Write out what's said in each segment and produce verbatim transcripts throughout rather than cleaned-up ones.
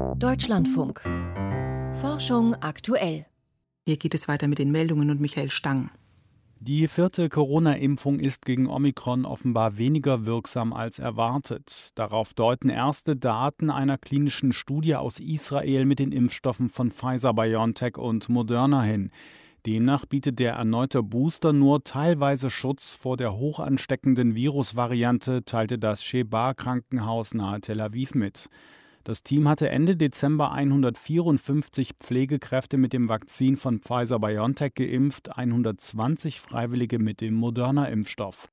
Deutschlandfunk. Forschung aktuell. Hier geht es weiter mit den Meldungen und Michael Stang. Die vierte Corona-Impfung ist gegen Omikron offenbar weniger wirksam als erwartet. Darauf deuten erste Daten einer klinischen Studie aus Israel mit den Impfstoffen von Pfizer-BioNTech und Moderna hin. Demnach bietet der erneute Booster nur teilweise Schutz vor der hoch ansteckenden Virusvariante, teilte das Shebar-Krankenhaus nahe Tel Aviv mit. Das Team hatte Ende Dezember hundertvierundfünfzig Pflegekräfte mit dem Vakzin von Pfizer-BioNTech geimpft, hundertzwanzig Freiwillige mit dem Moderna-Impfstoff.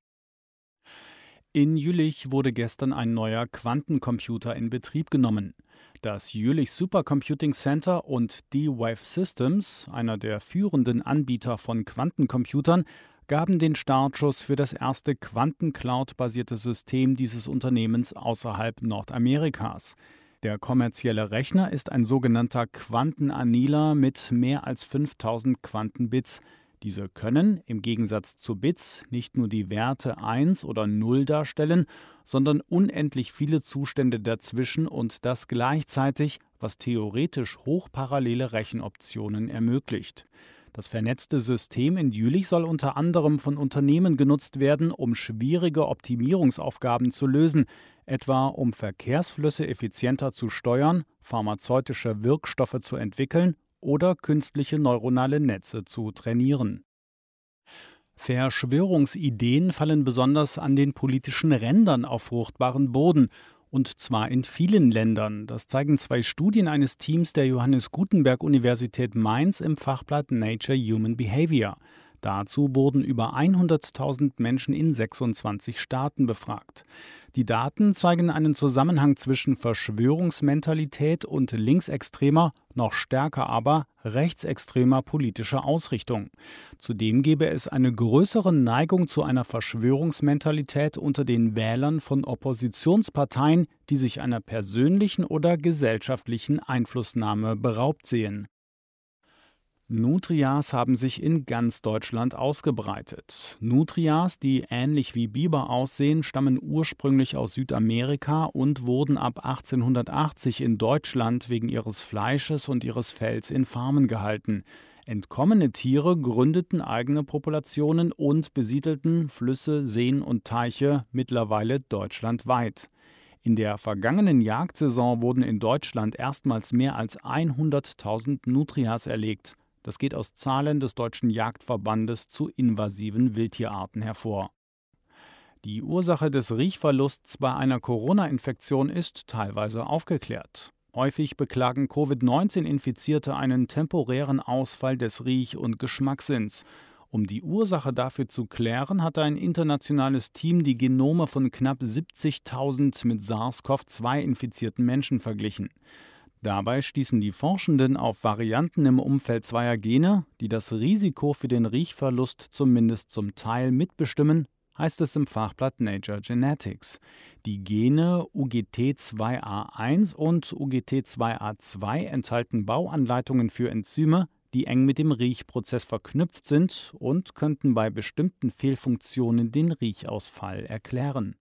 In Jülich wurde gestern ein neuer Quantencomputer in Betrieb genommen. Das Jülich Supercomputing Center und D-Wave Systems, einer der führenden Anbieter von Quantencomputern, gaben den Startschuss für das erste Quantencloud-basierte System dieses Unternehmens außerhalb Nordamerikas. Der kommerzielle Rechner ist ein sogenannter Quantenannealer mit mehr als fünftausend Quantenbits. Diese können, im Gegensatz zu Bits, nicht nur die Werte eins oder null darstellen, sondern unendlich viele Zustände dazwischen und das gleichzeitig, was theoretisch hochparallele Rechenoptionen ermöglicht. Das vernetzte System in Jülich soll unter anderem von Unternehmen genutzt werden, um schwierige Optimierungsaufgaben zu lösen, etwa um Verkehrsflüsse effizienter zu steuern, pharmazeutische Wirkstoffe zu entwickeln oder künstliche neuronale Netze zu trainieren. Verschwörungsideen fallen besonders an den politischen Rändern auf fruchtbaren Boden. Und zwar in vielen Ländern. Das zeigen zwei Studien eines Teams der Johannes Gutenberg Universität Mainz im Fachblatt Nature Human Behavior. Dazu wurden über hunderttausend Menschen in sechsundzwanzig Staaten befragt. Die Daten zeigen einen Zusammenhang zwischen Verschwörungsmentalität und linksextremer, noch stärker aber rechtsextremer politischer Ausrichtung. Zudem gebe es eine größere Neigung zu einer Verschwörungsmentalität unter den Wählern von Oppositionsparteien, die sich einer persönlichen oder gesellschaftlichen Einflussnahme beraubt sehen. Nutrias haben sich in ganz Deutschland ausgebreitet. Nutrias, die ähnlich wie Biber aussehen, stammen ursprünglich aus Südamerika und wurden ab achtzehnhundertachtzig in Deutschland wegen ihres Fleisches und ihres Fells in Farmen gehalten. Entkommene Tiere gründeten eigene Populationen und besiedelten Flüsse, Seen und Teiche mittlerweile deutschlandweit. In der vergangenen Jagdsaison wurden in Deutschland erstmals mehr als hunderttausend Nutrias erlegt. Das geht aus Zahlen des Deutschen Jagdverbandes zu invasiven Wildtierarten hervor. Die Ursache des Riechverlusts bei einer Corona-Infektion ist teilweise aufgeklärt. Häufig beklagen Covid neunzehn Infizierte einen temporären Ausfall des Riech- und Geschmackssinns. Um die Ursache dafür zu klären, hat ein internationales Team die Genome von knapp siebzigtausend mit SARS-C o V zwei infizierten Menschen verglichen. Dabei stießen die Forschenden auf Varianten im Umfeld zweier Gene, die das Risiko für den Riechverlust zumindest zum Teil mitbestimmen, heißt es im Fachblatt Nature Genetics. Die Gene U G T zwei A eins und U G T zwei A zwei enthalten Bauanleitungen für Enzyme, die eng mit dem Riechprozess verknüpft sind und könnten bei bestimmten Fehlfunktionen den Riechausfall erklären.